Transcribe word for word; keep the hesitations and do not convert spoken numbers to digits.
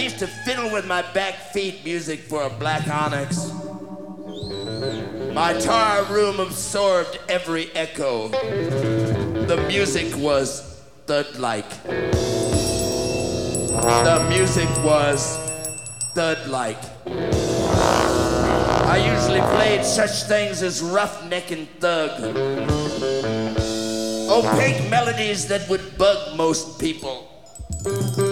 used to fiddle with my back feet music for a black onyx. My entire room absorbed every echo. The music was thud-like. The music was thud-like. I usually played such things as Roughneck and Thug. Opaque melodies that would bug most people.